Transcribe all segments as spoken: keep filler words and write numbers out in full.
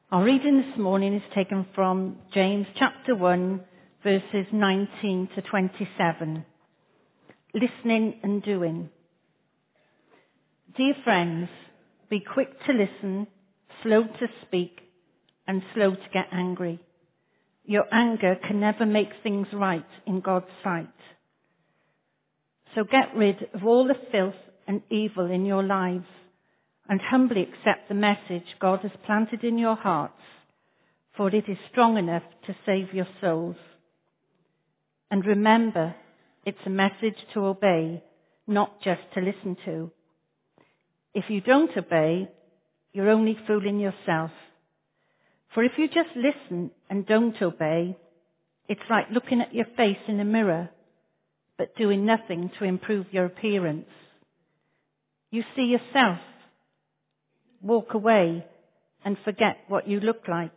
Our reading this morning is taken from James chapter one, verses nineteen to twenty-seven. Listening and doing. Dear friends, be quick to listen, slow to speak, and slow to get angry. Your anger can never make things right in God's sight. So get rid of all the filth and evil in your lives and humbly accept the message God has planted in your hearts, for it is strong enough to save your souls. And remember, it's a message to obey, not just to listen to. If you don't obey, you're only fooling yourself. For if you just listen and don't obey, it's like looking at your face in a mirror, but doing nothing to improve your appearance. You see yourself, walk away, and forget what you look like.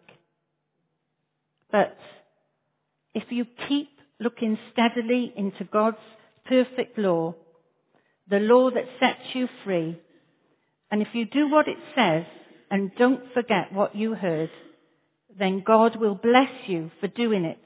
But if you keep looking steadily into God's perfect law, the law that sets you free, and if you do what it says and don't forget what you heard, then God will bless you for doing it.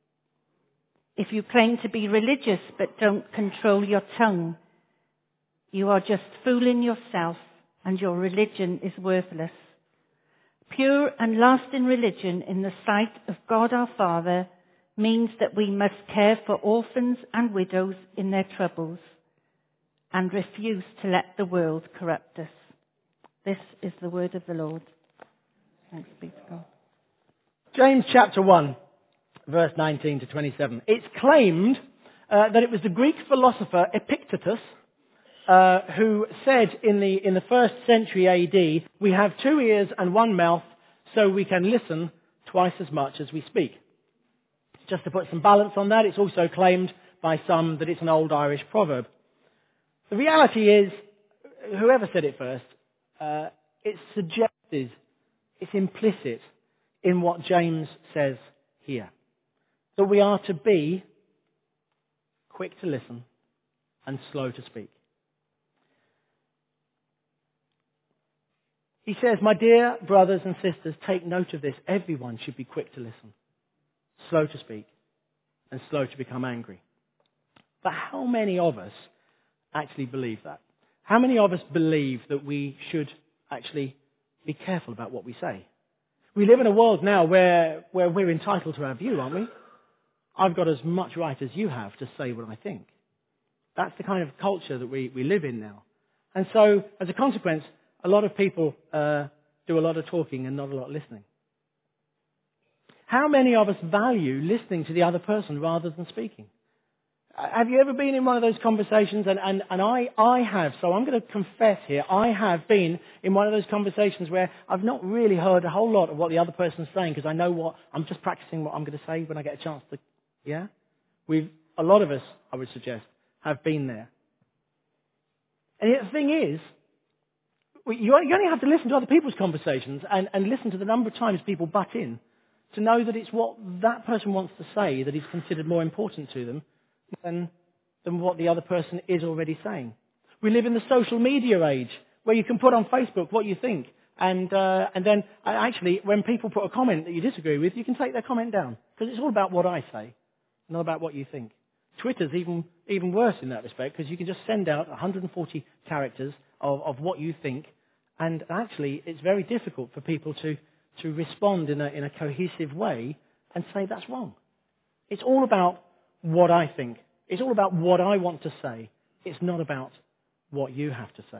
If you claim to be religious but don't control your tongue, you are just fooling yourself and your religion is worthless. Pure and lasting religion in the sight of God our Father means that we must care for orphans and widows in their troubles and refuse to let the world corrupt us. This is the word of the Lord. Thanks be to God. James chapter one, verse nineteen to twenty-seven. It's claimed uh, that it was the Greek philosopher Epictetus uh, who said in the in the first century A D, we have two ears and one mouth, so we can listen twice as much as we speak. Just to put some balance on that, it's also claimed by some that it's an old Irish proverb. The reality is, whoever said it first, uh, it's suggested, it's implicit in what James says here. That we are to be quick to listen and slow to speak. He says, my dear brothers and sisters, take note of this. Everyone should be quick to listen, slow to speak, and slow to become angry. But how many of us actually believe that? How many of us believe that we should actually be careful about what we say? We live in a world now where, where we're entitled to our view, aren't we? I've got as much right as you have to say what I think. That's the kind of culture that we, we live in now. And so, as a consequence, a lot of people uh, do a lot of talking and not a lot of listening. How many of us value listening to the other person rather than speaking? Have you ever been in one of those conversations? And, and, and I, I have, so I'm going to confess here, I have been in one of those conversations where I've not really heard a whole lot of what the other person's saying because I know what, I'm just practicing what I'm going to say when I get a chance to, yeah? We've, a lot of us, I would suggest, have been there. And yet the thing is, you only have to listen to other people's conversations and, and listen to the number of times people butt in to know that it's what that person wants to say that is considered more important to them than, than what the other person is already saying. We live in the social media age where you can put on Facebook what you think and uh, and then uh, actually when people put a comment that you disagree with, you can take their comment down because it's all about what I say, not about what you think. Twitter's even even worse in that respect because you can just send out one hundred forty characters of, of what you think, and actually it's very difficult for people to, to respond in a, in a cohesive way and say that's wrong. It's all about what I think. It's all about what I want to say. It's not about what you have to say.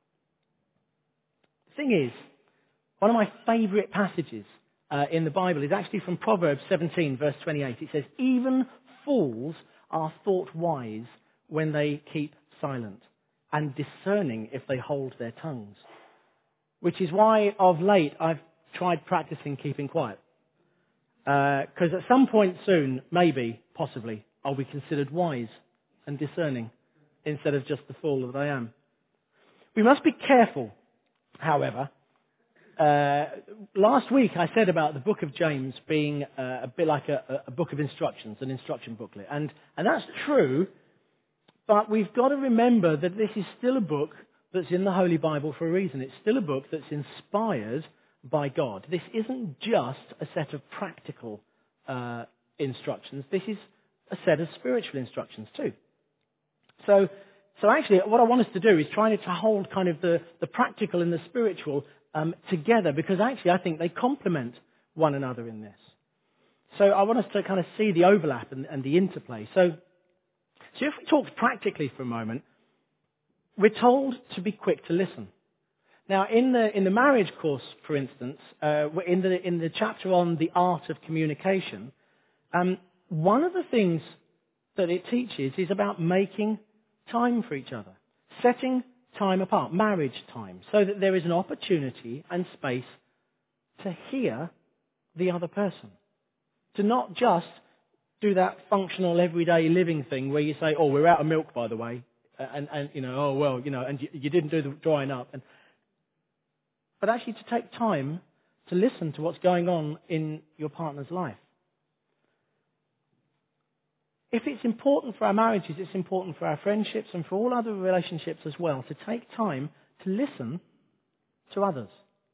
The thing is, one of my favourite passages uh, in the Bible is actually from Proverbs seventeen, verse twenty-eight. It says, even fools are thought wise when they keep silent, and discerning if they hold their tongues. Which is why, of late, I've tried practicing keeping quiet. Because uh, at some point soon, maybe, possibly, I'll be considered wise and discerning instead of just the fool that I am. We must be careful, however. Uh, last week I said about the book of James being uh, a bit like a, a book of instructions, an instruction booklet. And, and that's true, but we've got to remember that this is still a book that's in the Holy Bible for a reason. It's still a book that's inspired by God. This isn't just a set of practical uh, instructions. This is a set of spiritual instructions too. So, so actually, what I want us to do is try to hold kind of the, the practical and the spiritual um, together, because actually I think they complement one another in this. So I want us to kind of see the overlap and, and the interplay. So, so if we talk practically for a moment, we're told to be quick to listen. Now, in the in the marriage course, for instance, uh, in the in the chapter on the art of communication, um, one of the things that it teaches is about making time for each other, setting time apart, marriage time, so that there is an opportunity and space to hear the other person, to not just do that functional everyday living thing where you say, "Oh, we're out of milk, by the way," and and you know, "Oh well, you know," and you, you didn't do the drying up, and but actually to take time to listen to what's going on in your partner's life. If it's important for our marriages, it's important for our friendships and for all other relationships as well, to take time to listen to others.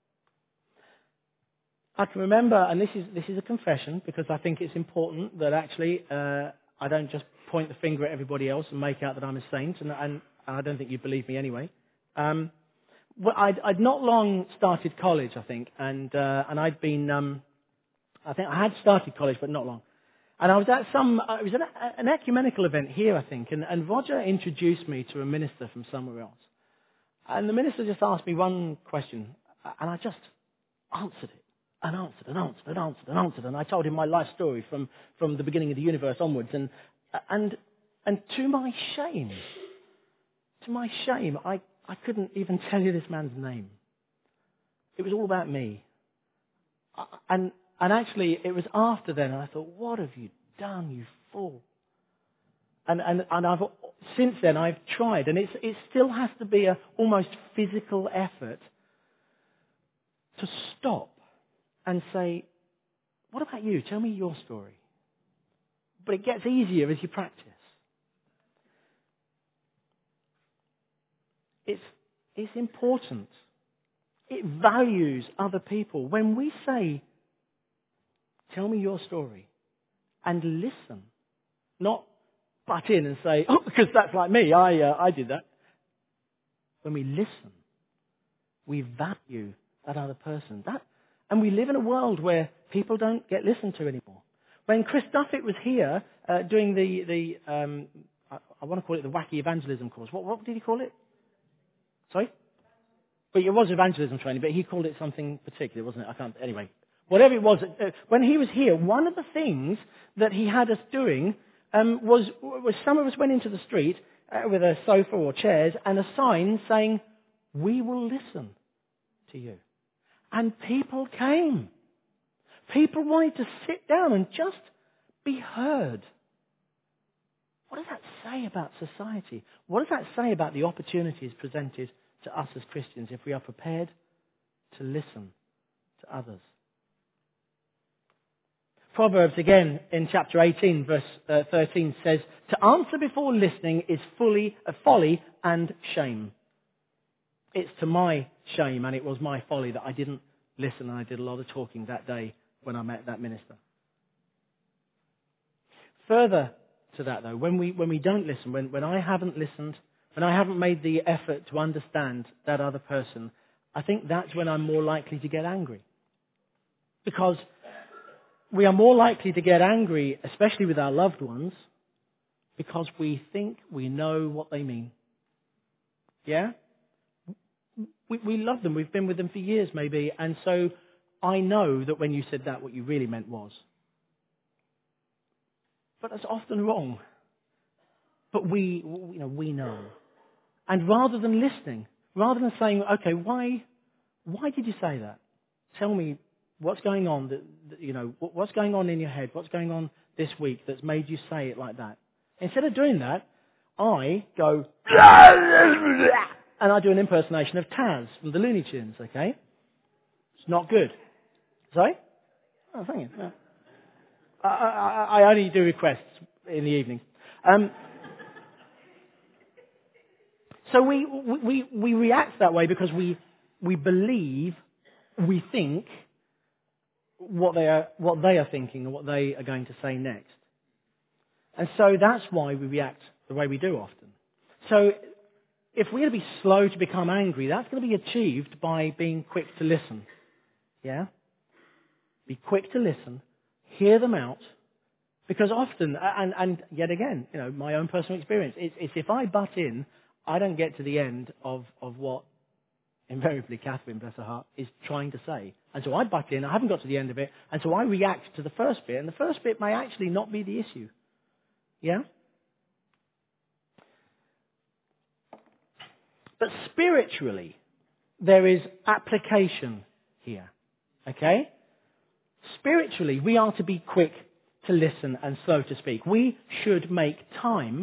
I can remember, and this is this is a confession, because I think it's important that actually uh, I don't just point the finger at everybody else and make out that I'm a saint, and, and I don't think you believe me anyway. Um, well, I'd, I'd not long started college, I think, and uh, and I'd been, um, I think I had started college, but not long. And I was at some, uh, it was an, an ecumenical event here, I think, and, and Roger introduced me to a minister from somewhere else. And the minister just asked me one question, and I just answered it, and answered, and answered, and answered, and answered. And I told him my life story from, from the beginning of the universe onwards. And, and, and to my shame, to my shame, I, I couldn't even tell you this man's name. It was all about me. And And actually, it was after then, and I thought, what have you done, you fool? And and and I've since then I've tried, and it's it still has to be a almost physical effort to stop and say, what about you? Tell me your story. But it gets easier as you practice. It's it's important. It values other people. When we say, tell me your story, and listen. Not butt in and say, oh, because that's like me, I uh, I did that. When we listen, we value that other person. That, and we live in a world where people don't get listened to anymore. When Chris Duffett was here uh, doing the, the um, I, I want to call it the wacky evangelism course. What, what did he call it? Sorry? But it was evangelism training, but he called it something particular, wasn't it? I can't, anyway. Whatever it was, uh, when he was here, one of the things that he had us doing um, was, was some of us went into the street uh, with a sofa or chairs and a sign saying, we will listen to you. And people came. People wanted to sit down and just be heard. What does that say about society? What does that say about the opportunities presented to us as Christians if we are prepared to listen to others? Proverbs, again, in chapter eighteen, verse uh, thirteen, says, to answer before listening is fully a folly and shame. It's to my shame, and it was my folly that I didn't listen, and I did a lot of talking that day when I met that minister. Further to that, though, when we when we don't listen, when, when I haven't listened, when I haven't made the effort to understand that other person, I think that's when I'm more likely to get angry. Because we are more likely to get angry, especially with our loved ones, because we think we know what they mean. Yeah? We, we love them. We've been with them for years, maybe. And so I know that when you said that, what you really meant was. But that's often wrong. But we, you know, we know. And rather than listening, rather than saying, okay, why, why did you say that? Tell me what's going on, that, that, you know, what's going on in your head? What's going on this week that's made you say it like that? Instead of doing that, I go, and I do an impersonation of Taz from the Looney Tunes, okay? It's not good. Sorry? Oh, thank you. Yeah. I, I, I only do requests in the evening. Um, so we, we, we react that way because we, we believe we think what they are, what they are thinking and what they are going to say next. And so that's why we react the way we do often. So if we're going to be slow to become angry, that's going to be achieved by being quick to listen. Yeah? Be quick to listen, hear them out, because often, and, and yet again, you know, my own personal experience, it's, it's if I butt in, I don't get to the end of, of what invariably Catherine, bless her heart, is trying to say. And so I butt in, I haven't got to the end of it, and so I react to the first bit, and the first bit may actually not be the issue. Yeah? But spiritually, there is application here. Okay? Spiritually, we are to be quick to listen and slow to speak. We should make time,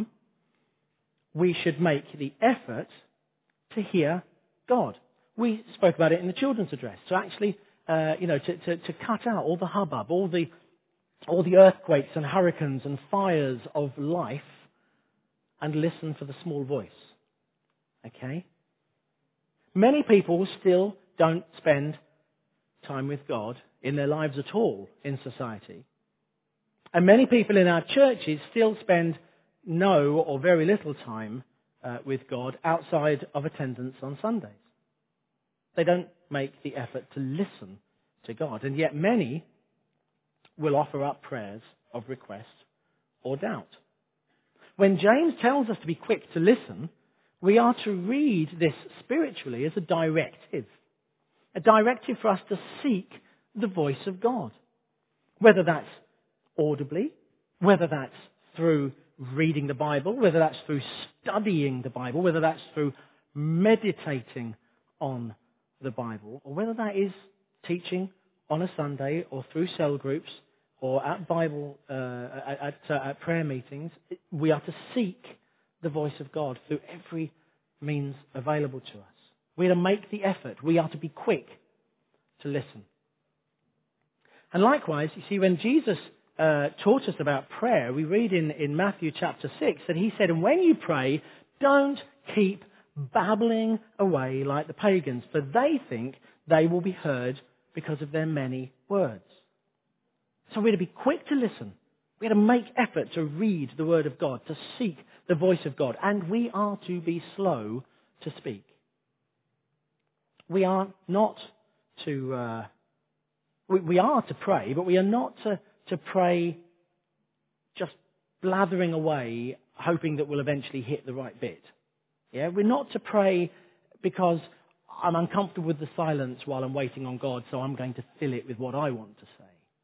we should make the effort to hear God. We spoke about it in the children's address. To actually, uh, you know, to, to, to cut out all the hubbub, all the, all the earthquakes and hurricanes and fires of life and listen for the small voice. Okay? Many people still don't spend time with God in their lives at all in society. And many people in our churches still spend no or very little time uh, with God outside of attendance on Sundays. They don't make the effort to listen to God. And yet many will offer up prayers of request or doubt. When James tells us to be quick to listen, we are to read this spiritually as a directive. A directive for us to seek the voice of God. Whether that's audibly, whether that's through reading the Bible, whether that's through studying the Bible, whether that's through meditating on the Bible, or whether that is teaching on a Sunday or through cell groups or at Bible, uh, at, at, uh, at prayer meetings. We are to seek the voice of God through every means available to us. We are to make the effort. We are to be quick to listen. And likewise, you see, when Jesus uh, taught us about prayer, we read in, in Matthew chapter six that he said, and when you pray, don't keep babbling away like the pagans, for they think they will be heard because of their many words. So we're to be quick to listen. We're to make effort to read the Word of God, to seek the voice of God, and we are to be slow to speak. We are not to, uh, we, we are to pray, but we are not to, to pray just blathering away, hoping that we'll eventually hit the right bit. Yeah, we're not to pray because I'm uncomfortable with the silence while I'm waiting on God, so I'm going to fill it with what I want to say.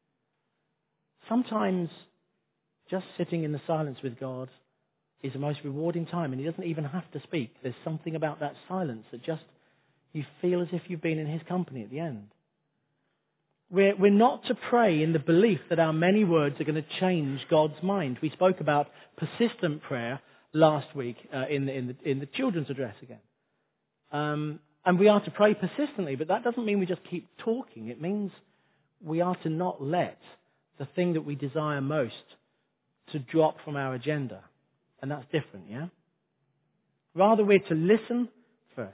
Sometimes just sitting in the silence with God is the most rewarding time, and He doesn't even have to speak. There's something about that silence that just you feel as if you've been in His company at the end. We're, we're not to pray in the belief that our many words are going to change God's mind. We spoke about persistent prayer last week uh, in, the, in, the, in the children's address again. Um, and we are to pray persistently, but that doesn't mean we just keep talking. It means we are to not let the thing that we desire most to drop from our agenda. And that's different, yeah? Rather, we're to listen first.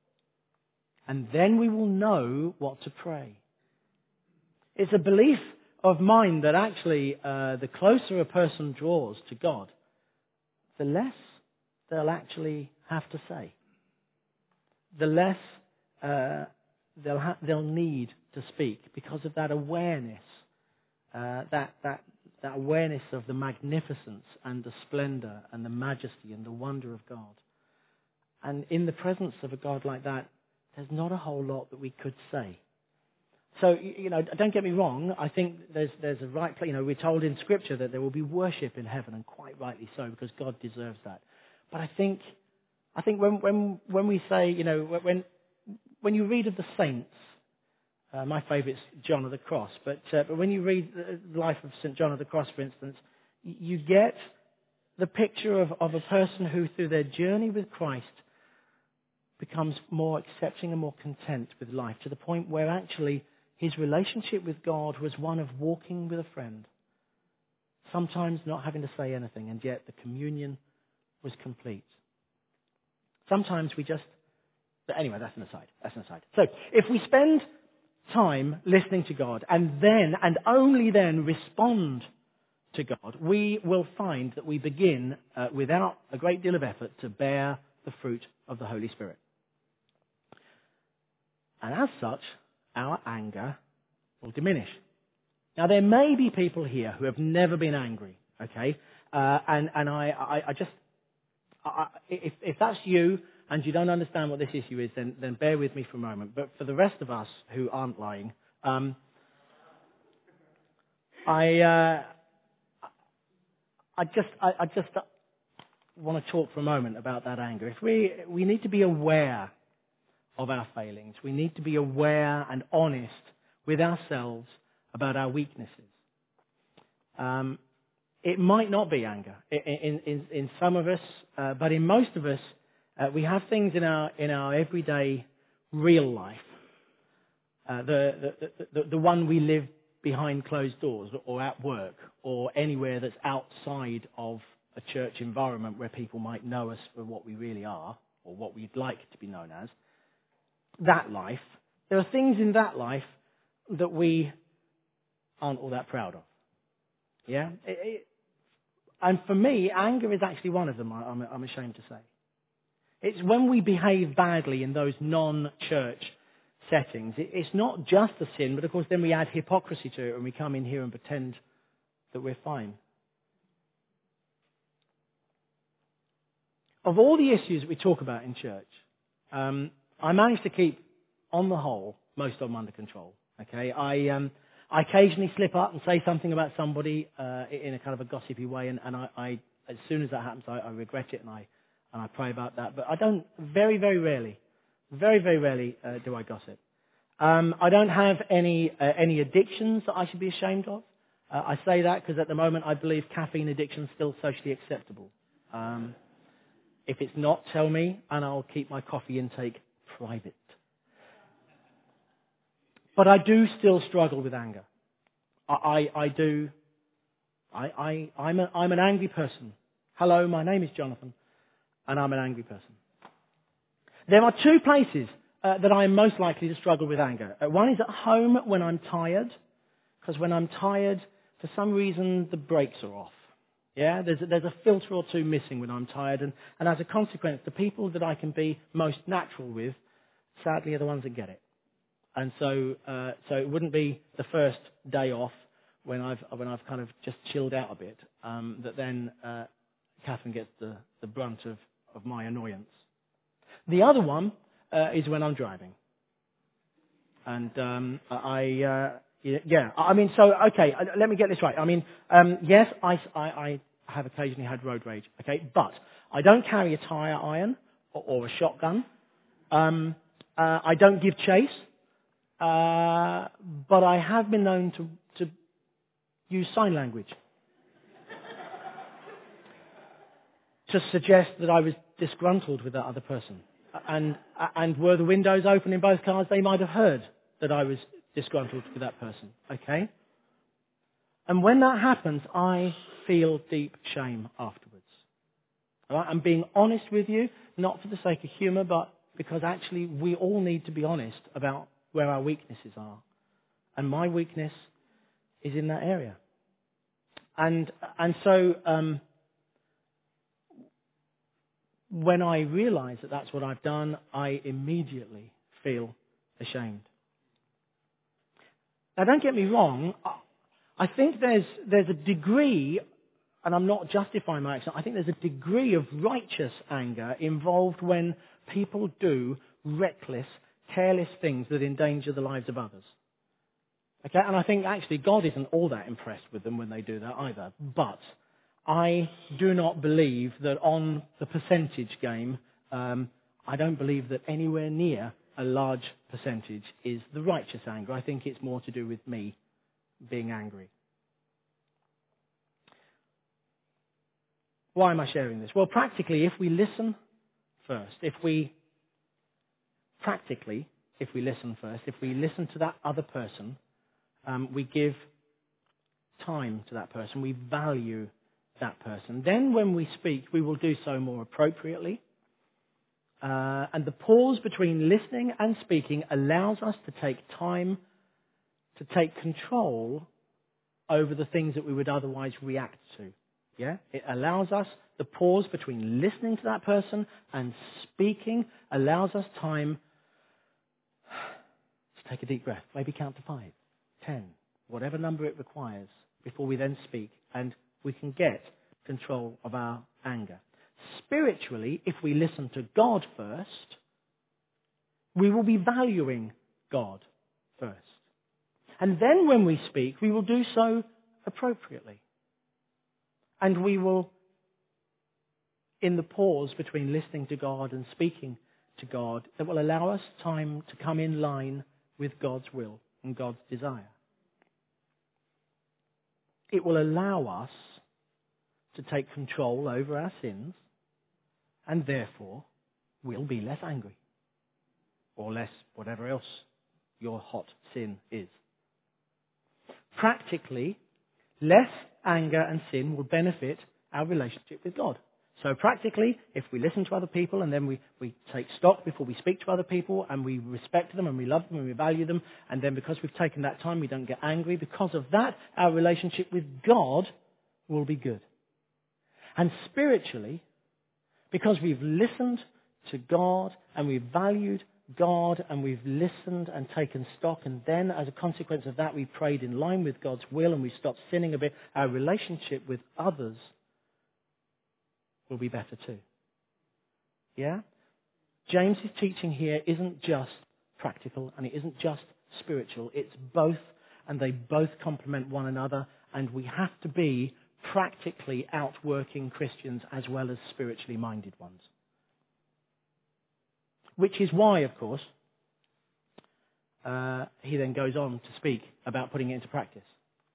And then we will know what to pray. It's a belief of mine that actually uh, the closer a person draws to God, the less they'll actually have to say. The less uh, they'll, ha- they'll need to speak because of that awareness, uh, that, that, that awareness of the magnificence and the splendor and the majesty and the wonder of God. And in the presence of a God like that, there's not a whole lot that we could say. So, you know, don't get me wrong. I think there's there's a right place. You know, we're told in Scripture that there will be worship in heaven, and quite rightly so, because God deserves that. But I think, I think when when when we say, you know, when when you read of the saints, uh, my favourite's John of the Cross. But uh, but when you read the life of Saint John of the Cross, for instance, you get the picture of of a person who, through their journey with Christ, becomes more accepting and more content with life, to the point where actually his relationship with God was one of walking with a friend. Sometimes not having to say anything, and yet the communion was complete. Sometimes we just... But anyway, that's an aside. That's an aside. So, if we spend time listening to God and then, and only then, respond to God, we will find that we begin, uh, without a great deal of effort, to bear the fruit of the Holy Spirit. And as such, our anger will diminish. Now, there may be people here who have never been angry, okay? Uh, and, and I, I, I just, I, if, if that's you and you don't understand what this issue is, then, then bear with me for a moment. But for the rest of us who aren't lying, um, I, uh, I just, I, I just want to talk for a moment about that anger. If we, we need to be aware of our failings. We need to be aware and honest with ourselves about our weaknesses. Um, it might not be anger in, in, in some of us, uh, but in most of us, uh, we have things in our in our everyday real life. Uh, the, the, the, the one we live behind closed doors or at work or anywhere that's outside of a church environment where people might know us for what we really are or what we'd like to be known as. That life, there are things in that life that we aren't all that proud of. Yeah? It, it, and for me, anger is actually one of them, I'm, I'm ashamed to say. It's when we behave badly in those non-church settings. It, it's not just a sin, but of course then we add hypocrisy to it and we come in here and pretend that we're fine. Of all the issues that we talk about in church, um, I managed to keep, on the whole, most of them under control. Okay, I um, I occasionally slip up and say something about somebody uh, in a kind of a gossipy way, and, and I, I, as soon as that happens, I, I regret it and I and I pray about that. But I don't. Very, very rarely, very, very rarely uh, do I gossip. Um, I don't have any uh, any addictions that I should be ashamed of. Uh, I say that because at the moment I believe caffeine addiction is still socially acceptable. Um, if it's not, tell me, and I'll keep my coffee intake private. But I do still struggle with anger. I, I, I do. I, I, I'm, a, I'm an angry person. Hello, my name is Jonathan, and I'm an angry person. There are two places uh, that I am most likely to struggle with anger. Uh, one is at home when I'm tired, because when I'm tired, for some reason, the brakes are off. Yeah, there's a, there's a filter or two missing when I'm tired, and, and as a consequence, the people that I can be most natural with, sadly, are the ones that get it. And so, uh, so it wouldn't be the first day off when I've when I've kind of just chilled out a bit um, that then uh, Catherine gets the, the brunt of, of my annoyance. The other one uh, is when I'm driving, and um, I uh, yeah, I mean, so okay, let me get this right. I mean, um, yes, I, I, I have occasionally had road rage, okay, but I don't carry a tyre iron or, or a shotgun. Um, uh, I don't give chase. Uh, but I have been known to, to use sign language to suggest that I was disgruntled with that other person. And, and were the windows open in both cars, they might have heard that I was disgruntled with that person. Okay? And when that happens, I feel deep shame afterwards. All right? I'm being honest with you, not for the sake of humour, but because actually we all need to be honest about where our weaknesses are. And my weakness is in that area. And and so um, when I realise that that's what I've done, I immediately feel ashamed. Now, don't get me wrong. I think there's there's a degree, and I'm not justifying my action, I think there's a degree of righteous anger involved when people do reckless, careless things that endanger the lives of others. Okay, and I think actually God isn't all that impressed with them when they do that either. But I do not believe that on the percentage game, um, I don't believe that anywhere near a large percentage is the righteous anger. I think it's more to do with me being angry. Why am I sharing this? Well, practically, if we listen first, if we practically, if we listen first, if we listen to that other person, um, we give time to that person, we value that person. Then when we speak, we will do so more appropriately. Uh, and the pause between listening and speaking allows us to take time to take control over the things that we would otherwise react to. Yeah? It allows us, the pause between listening to that person and speaking allows us time to take a deep breath, maybe count to five, ten, whatever number it requires before we then speak, and we can get control of our anger. Spiritually, if we listen to God first, we will be valuing God first. And then when we speak, we will do so appropriately. And we will, in the pause between listening to God and speaking to God, that will allow us time to come in line with God's will and God's desire. It will allow us to take control over our sins, and therefore we'll be less angry. Or less whatever else your hot sin is. Practically, less anger and sin will benefit our relationship with God. So practically, if we listen to other people and then we, we take stock before we speak to other people and we respect them and we love them and we value them, and then because we've taken that time we don't get angry, because of that our relationship with God will be good. And spiritually, because we've listened to God and we've valued God and we've listened and taken stock, and then as a consequence of that we prayed in line with God's will and we stopped sinning a bit, our relationship with others will be better too. Yeah? James' teaching here isn't just practical and it isn't just spiritual. It's both, and they both complement one another, and we have to be practically outworking Christians as well as spiritually minded ones. Which is why, of course, uh, he then goes on to speak about putting it into practice.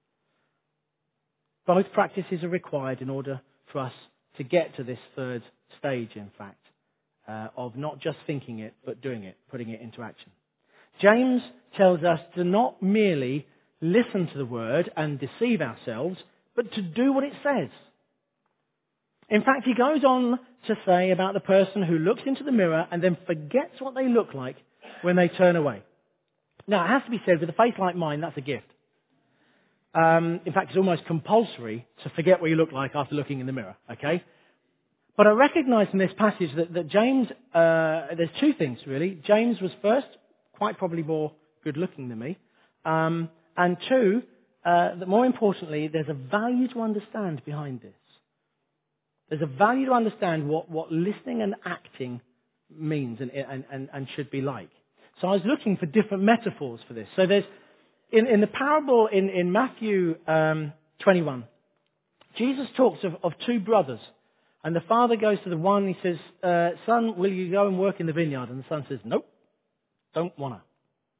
Both practices are required in order for us to get to this third stage, in fact, uh, of not just thinking it, but doing it, putting it into action. James tells us to not merely listen to the word and deceive ourselves, but to do what it says. In fact, he goes on to say about the person who looks into the mirror and then forgets what they look like when they turn away. Now, it has to be said, with a faith like mine, that's a gift. Um, in fact, it's almost compulsory to forget what you look like after looking in the mirror, okay? But I recognise in this passage that, that James, uh, there's two things really. James was first, quite probably more good looking than me. Um, and two, uh, that more importantly, there's a value to understand behind this. There's a value to understand what, what listening and acting means and, and, and, and should be like. So I was looking for different metaphors for this. So there's, in, in the parable in, in Matthew um, twenty-one, Jesus talks of, of two brothers. And the father goes to the one, he says, uh, son, will you go and work in the vineyard? And the son says, nope, don't want to.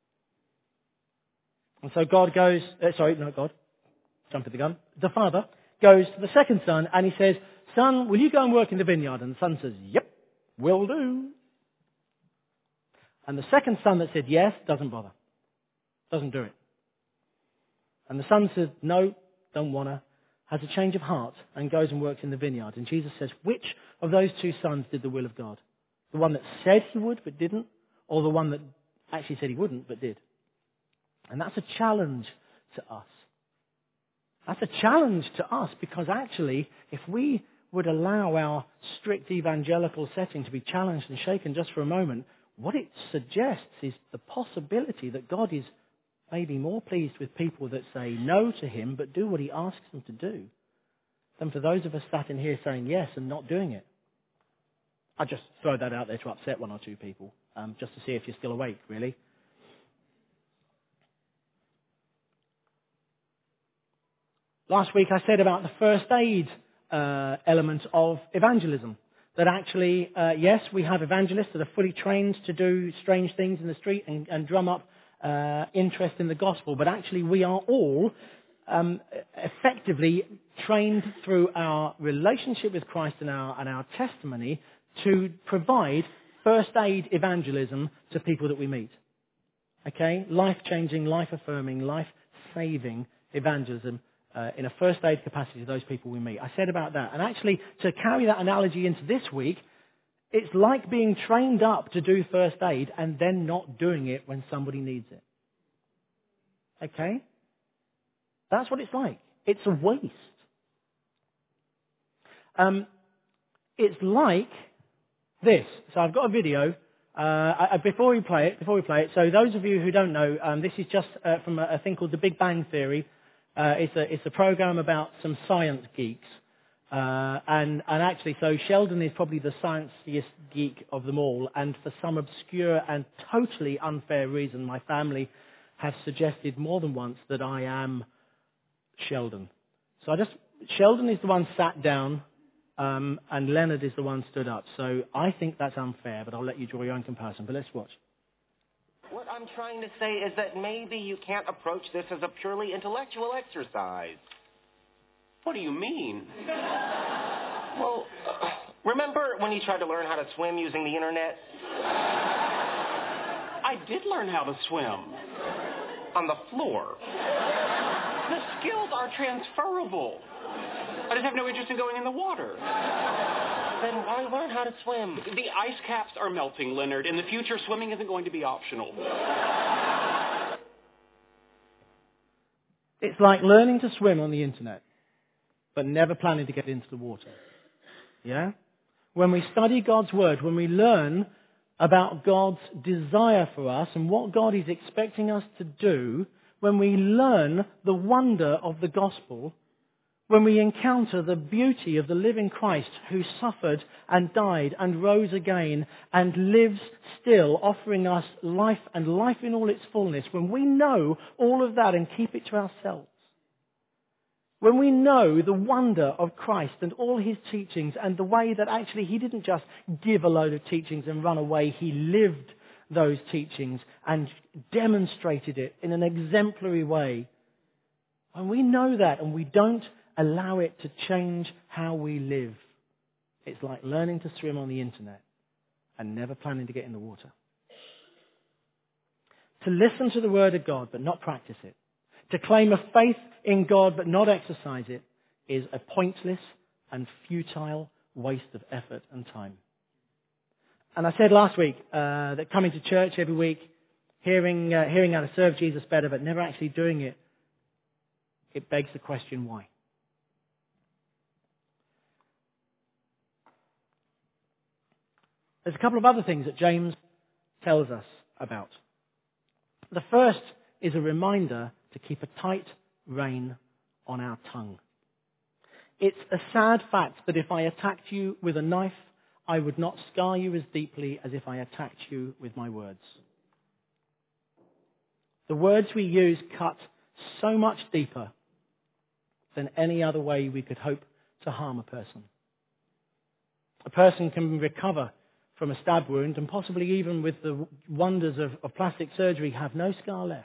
And so God goes, uh, sorry, not God, jump at the gun. The father goes to the second son and he says, son, will you go and work in the vineyard? And the son says, yep, will do. And the second son that said yes, doesn't bother. Doesn't do it. And the son says, no, don't want to. Has a change of heart and goes and works in the vineyard. And Jesus says, which of those two sons did the will of God? The one that said he would but didn't? Or the one that actually said he wouldn't but did? And that's a challenge to us. That's a challenge to us because actually, if we would allow our strict evangelical setting to be challenged and shaken just for a moment, what it suggests is the possibility that God is maybe more pleased with people that say no to him but do what he asks them to do than for those of us sat in here saying yes and not doing it. I just throw that out there to upset one or two people, um, just to see if you're still awake, really. Last week I said about the first aid uh, element of evangelism. That actually, uh, yes, we have evangelists that are fully trained to do strange things in the street and, and drum up uh, interest in the gospel, but actually we are all um, effectively trained through our relationship with Christ and our, and our testimony to provide first aid evangelism to people that we meet. Okay? Life-changing, life-affirming, life-saving evangelism Uh, in a first aid capacity to those people we meet. I said about that. And actually, to carry that analogy into this week, it's like being trained up to do first aid and then not doing it when somebody needs it. Okay? That's what it's like. It's a waste. Um, it's like this. So I've got a video. Uh, I, before we play it, before we play it. So those of you who don't know, um, this is just uh, from a, a thing called The Big Bang Theory. Uh, it's a it's a program about some science geeks. Uh, and, and actually, so Sheldon is probably the scienciest geek of them all. And for some obscure and totally unfair reason, my family have suggested more than once that I am Sheldon. So I just Sheldon is the one sat down. Um, and Leonard is the one stood up. So I think that's unfair, but I'll let you draw your own comparison. But let's watch. What I'm trying to say is that maybe you can't approach this as a purely intellectual exercise. What do you mean? Well, uh, remember when you tried to learn how to swim using the internet? I did learn how to swim. On the floor. The skills are transferable. I just have no interest in going in the water. Then why learn how to swim? The ice caps are melting, Leonard. In the future, swimming isn't going to be optional. It's like learning to swim on the internet, but never planning to get into the water. Yeah? When we study God's Word, when we learn about God's desire for us and what God is expecting us to do, when we learn the wonder of the gospel, when we encounter the beauty of the living Christ who suffered and died and rose again and lives still, offering us life and life in all its fullness, when we know all of that and keep it to ourselves, when we know the wonder of Christ and all his teachings and the way that actually he didn't just give a load of teachings and run away, he lived those teachings and demonstrated it in an exemplary way. When we know that and we don't allow it to change how we live, it's like learning to swim on the internet and never planning to get in the water. To listen to the Word of God but not practice it, to claim a faith in God but not exercise it, is a pointless and futile waste of effort and time. And I said last week uh, that coming to church every week, hearing uh, hearing how to serve Jesus better but never actually doing it, it begs the question, why? There's a couple of other things that James tells us about. The first is a reminder to keep a tight rein on our tongue. It's a sad fact that if I attacked you with a knife, I would not scar you as deeply as if I attacked you with my words. The words we use cut so much deeper than any other way we could hope to harm a person. A person can recover from a stab wound and possibly even with the wonders of, of plastic surgery have no scar left.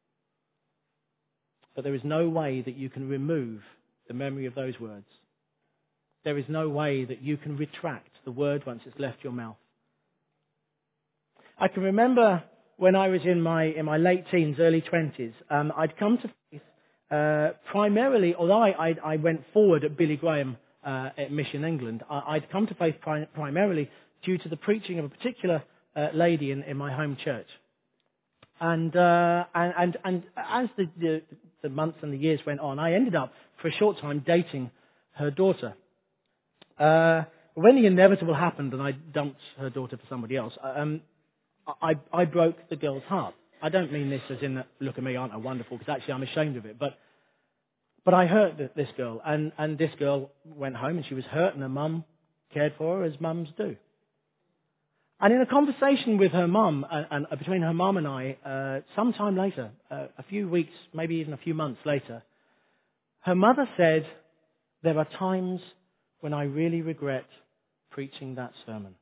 But there is no way that you can remove the memory of those words. There is no way that you can retract the word once it's left your mouth. I can remember when I was in my in my late teens, early twenties, um, I'd come to faith uh, primarily, although I, I, I went forward at Billy Graham uh, at Mission England, I, I'd come to faith pri- primarily due to the preaching of a particular uh, lady in, in my home church. And, uh, and, and, and as the, the, the months and the years went on, I ended up, for a short time, dating her daughter. Uh, when the inevitable happened and I dumped her daughter for somebody else, um, I, I broke the girl's heart. I don't mean this as in, look at me, aren't I wonderful, because actually I'm ashamed of it. But, but I hurt this girl, and, and this girl went home and she was hurt, and her mum cared for her as mums do. And in a conversation with her mum, uh, and uh, between her mum and I, uh, sometime later, uh, a few weeks, maybe even a few months later, her mother said, "There are times when I really regret preaching that sermon."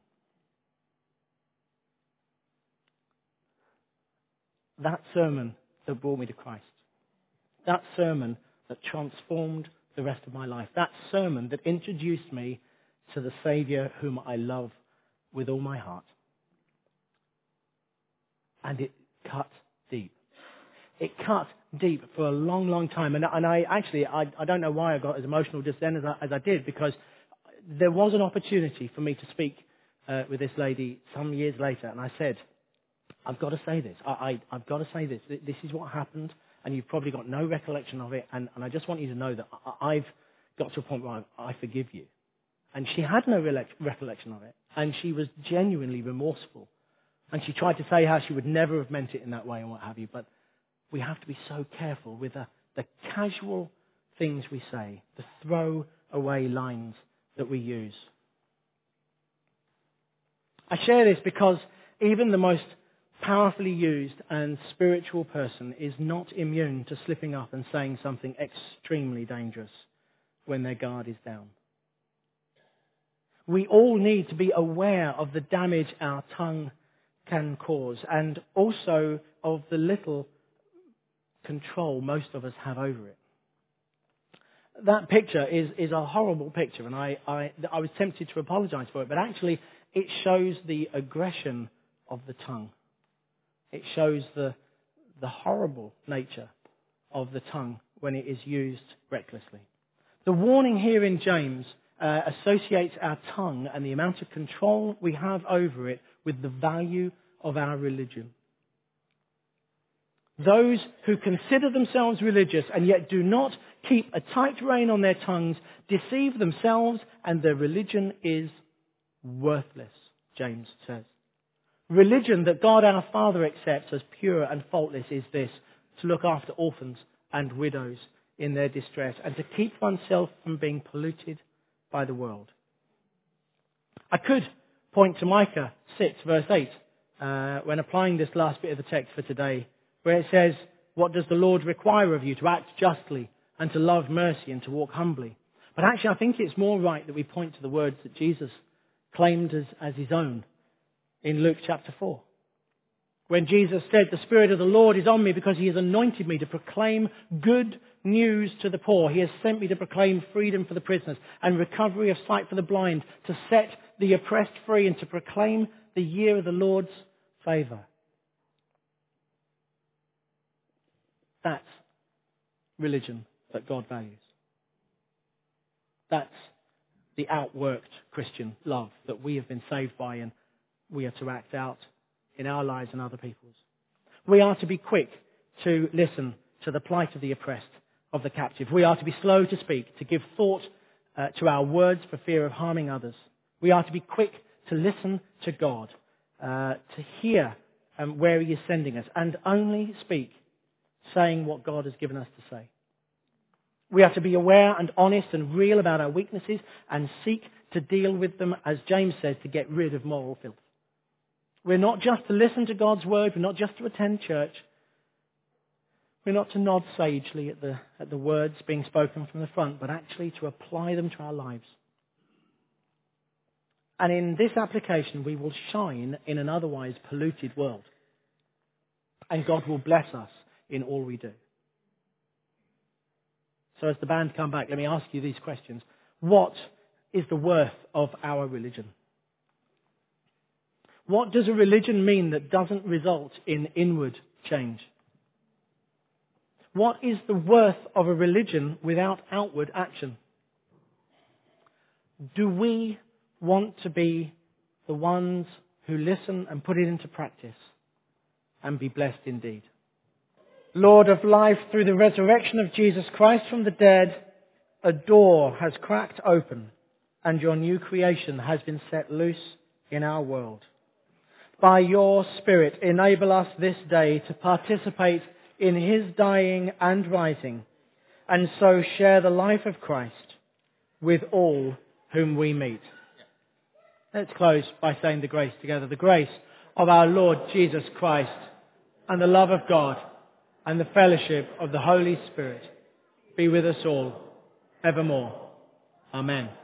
That sermon that brought me to Christ. That sermon that transformed the rest of my life. That sermon that introduced me to the Saviour whom I love with all my heart. And it cut deep. It cut deep for a long, long time. And, and I actually, I, I don't know why I got as emotional just then as I, as I did, because there was an opportunity for me to speak uh, with this lady some years later. And I said, I've got to say this. I, I, I've got to say this. This is what happened. and you've probably got no recollection of it, and, and I just want you to know that I, I've got to a point where I, I forgive you. And she had no re- recollection of it, and she was genuinely remorseful. And she tried to say how she would never have meant it in that way and what have you, but we have to be so careful with the, the casual things we say, the throwaway lines that we use. I share this because even the most powerfully used and spiritual person is not immune to slipping up and saying something extremely dangerous when their guard is down. We all need to be aware of the damage our tongue can cause, and also of the little control most of us have over it. That picture is, is a horrible picture, and I, I, I was tempted to apologize for it, but actually it shows the aggression of the tongue. It shows the, the horrible nature of the tongue when it is used recklessly. The warning here in James uh, associates our tongue and the amount of control we have over it with the value of our religion. Those who consider themselves religious and yet do not keep a tight rein on their tongues deceive themselves, and their religion is worthless, James says. Religion that God our Father accepts as pure and faultless is this: to look after orphans and widows in their distress, and to keep oneself from being polluted by the world. I could point to Micah six, verse eight, uh, when applying this last bit of the text for today, where it says, "What does the Lord require of you? To act justly, and to love mercy, and to walk humbly." But actually, I think it's more right that we point to the words that Jesus claimed as, as his own in Luke chapter four. When Jesus said, "The Spirit of the Lord is on me because he has anointed me to proclaim good news to the poor. He has sent me to proclaim freedom for the prisoners and recovery of sight for the blind, to set the oppressed free, and to proclaim the year of the Lord's favour." That's religion that God values. That's the outworked Christian love that we have been saved by and we are to act out in our lives and other people's. We are to be quick to listen to the plight of the oppressed, of the captive. We are to be slow to speak, to give thought uh, to our words for fear of harming others. We are to be quick to listen to God, uh, to hear um, where he is sending us, and only speak saying what God has given us to say. We are to be aware and honest and real about our weaknesses and seek to deal with them, as James says, to get rid of moral filth. We're not just to listen to God's word, we're not just to attend church, we're not to nod sagely at the, at the words being spoken from the front, but actually to apply them to our lives. And in this application, we will shine in an otherwise polluted world. And God will bless us in all we do. So as the band come back, let me ask you these questions. What is the worth of our religion? What does a religion mean that doesn't result in inward change? What is the worth of a religion without outward action? Do we want to be the ones who listen and put it into practice and be blessed indeed? Lord of life, through the resurrection of Jesus Christ from the dead, a door has cracked open and your new creation has been set loose in our world. By your Spirit, enable us this day to participate in his dying and rising, and so share the life of Christ with all whom we meet. Let's close by saying the grace together. The grace of our Lord Jesus Christ, and the love of God, and the fellowship of the Holy Spirit be with us all evermore. Amen.